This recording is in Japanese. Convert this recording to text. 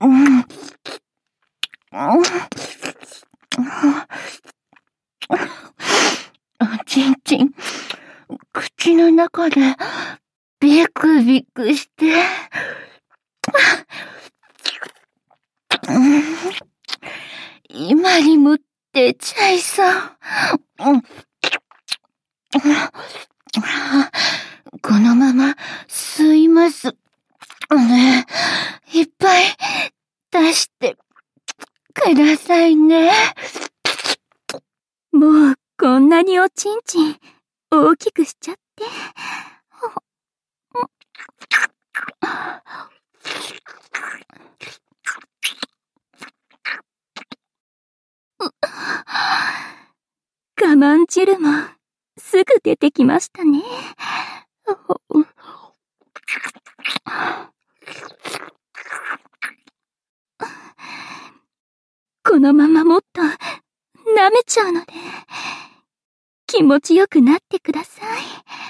うん。ちんちん、口の中でビクビクして、今にも出ちゃいそう。このまま吸いますね。いっぱい出してくださいね。 もうこんなにおちんちん大きくしちゃって。我慢汁もすぐ出てきましたね。このままもっと舐めちゃうので、気持ちよくなってください。